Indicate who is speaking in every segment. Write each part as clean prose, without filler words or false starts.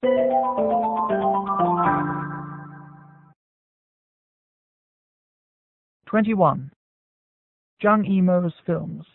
Speaker 1: 21. Zhang Yimou's films.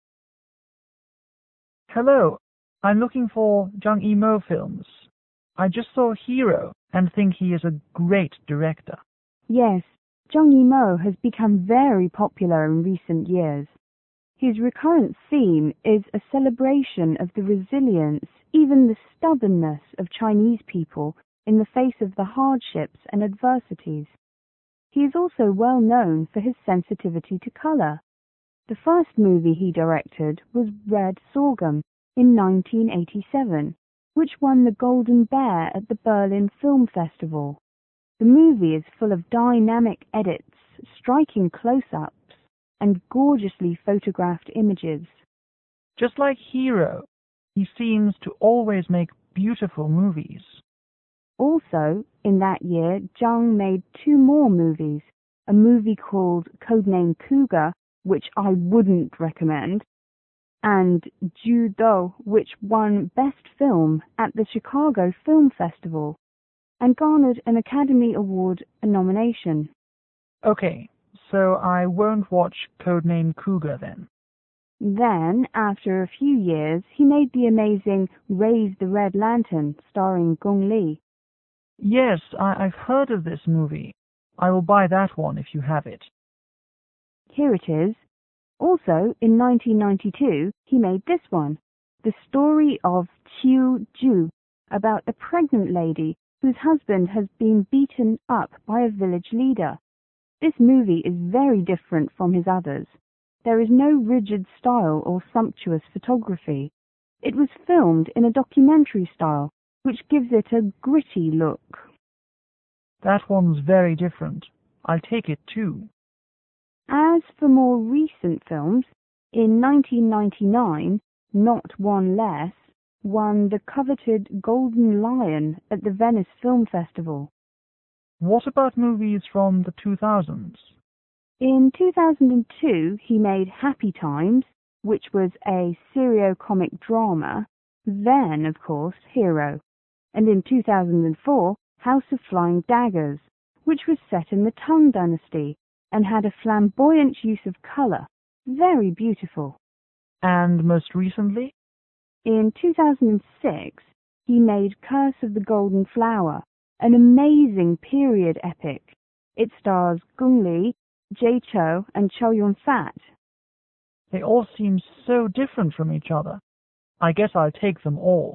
Speaker 1: Hello, I'm looking for Zhang Yimou films. I just saw Hero and think he is a great director.
Speaker 2: Yes, Zhang Yimou has become very popular in recent years. His recurrent theme is a celebration of the resilience, even the stubbornness of Chinese people in the face of the hardships and adversities. He is also well known for his sensitivity to color. The first movie he directed was Red Sorghum in 1987, which won the Golden Bear at the Berlin Film Festival. The movie is full of dynamic edits, striking close-ups, and gorgeously photographed images.
Speaker 1: Just like Hero, he seems to always make beautiful movies.
Speaker 2: Also, in that year, Zhang made 2 more movies, a movie called Codename Cougar, which I wouldn't recommend, and Judo, which won Best Film at the Chicago Film Festival and garnered an Academy Award nomination.
Speaker 1: Okay, so I won't watch Codename Cougar then.
Speaker 2: Then, after a few years, he made the amazing Raise the Red Lantern, starring Gong Li.
Speaker 1: Yes, I've heard of this movie. I will buy that one if you have it.
Speaker 2: Here it is. Also, in 1992, he made this one, The Story of Qiu Ju, about a pregnant lady whose husband has been beaten up by a village leader. This movie is very different from his others. There is no rigid style or sumptuous photography. It was filmed in a documentary style, which gives it a gritty look.
Speaker 1: That one's very different. I'll take it too.
Speaker 2: As for more recent films, in 1999, Not One Less won the coveted Golden Lion at the Venice Film Festival.
Speaker 1: What about movies from the 2000s?
Speaker 2: In 2002, he made Happy Times, which was a serio-comic drama, then, of course, Hero, and in 2004, House of Flying Daggers, which was set in the Tang Dynasty and had a flamboyant use of color, very beautiful.
Speaker 1: And most recently?
Speaker 2: In 2006, he made Curse of the Golden Flower, an amazing period epic. It stars Gong Li, Jay Chou, and Chow Yun-fat.
Speaker 1: They all seem so different from each other. I guess I'll take them all.